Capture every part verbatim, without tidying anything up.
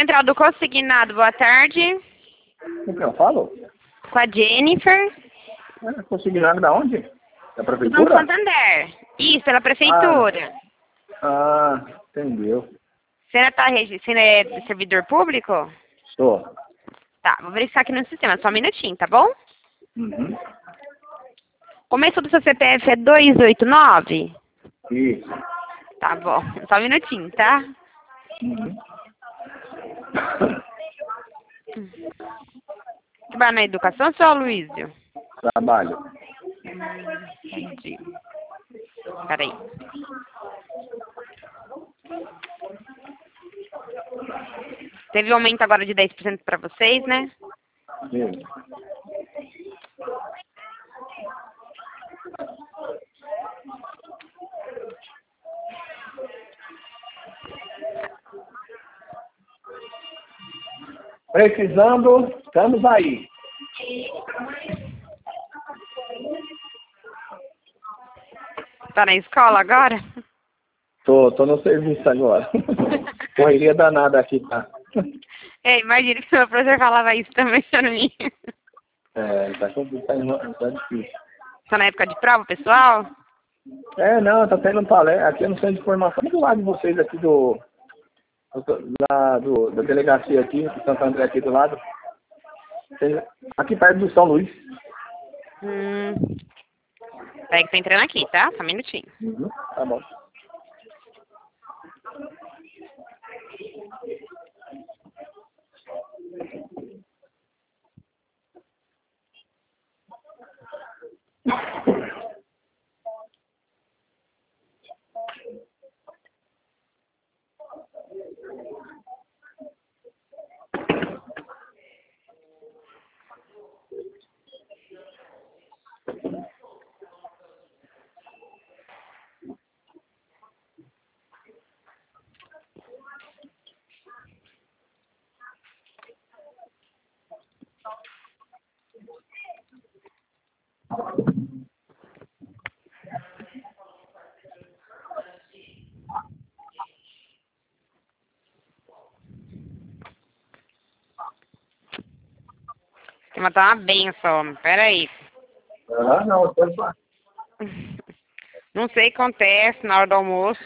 Central do Consignado, boa tarde. O que eu falo? Com a Jennifer. É, consignado da onde? Da Do prefeitura? Banco Santander. Isso, pela prefeitura. Ah, ah entendeu. Você ainda tá regi- você ainda é de servidor público? Estou. Tá, vou verificar aqui no sistema, só um minutinho, tá bom? Uhum. Começo do seu C P F é dois oito nove? Isso. Tá bom, só um minutinho, tá? Uhum. Trabalha na educação, seu Aloysio? Trabalho. Hum, entendi. Peraí. Teve um aumento agora de dez por cento para vocês, né? Isso. Precisando, estamos aí. Tá na escola agora? Tô, tô no serviço agora. Correria danada aqui, tá? É, imagina que meu professor falava isso também pra mim. É, tá complicado, tá difícil. Tá na época de prova, pessoal? É, não, tá tendo um palestra aqui no centro de formação do lado de vocês aqui do, do, da, do da delegacia aqui, de Santo André aqui do lado. Tem- Aqui perto do São Luís. Hum. Peraí que tô entrando aqui, tá? Só um minutinho. Uhum, tá bom. Tem que matar uma benção, peraí. Ah, não, pode falar. Não sei o que acontece na hora do almoço.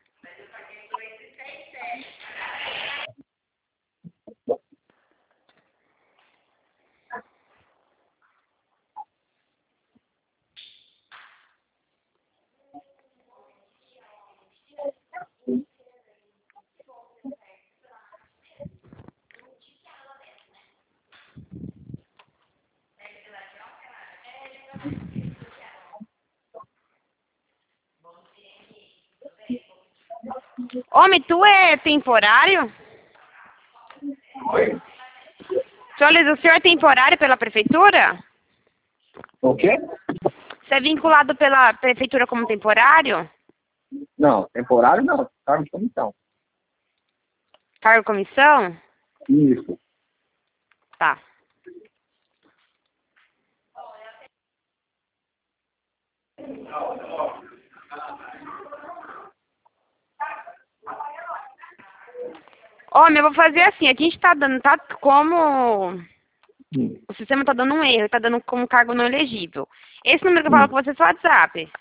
Homem, tu é temporário? Oi? Senhor Luiz, o senhor é temporário pela prefeitura? O quê? Você é vinculado pela prefeitura como temporário? Não, temporário não, cargo de comissão. Cargo comissão? Isso. Tá. Homem, eu vou fazer assim, aqui a gente tá dando, tá como... Hum. O sistema tá dando um erro, tá dando como cargo não elegível. Esse número que eu Hum. falo com você é seu WhatsApp.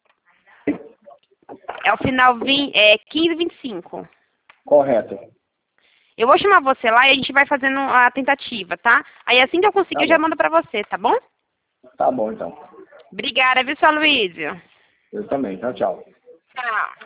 É o final vinte, é, quinze vinte e cinco. Correto. Eu vou chamar você lá e a gente vai fazendo a tentativa, tá? Aí assim que eu conseguir, Tá eu já bom. mando pra você, tá bom? Tá bom, então. Obrigada, viu, seu Aloysio? Eu também. Tchau, tchau. Tchau.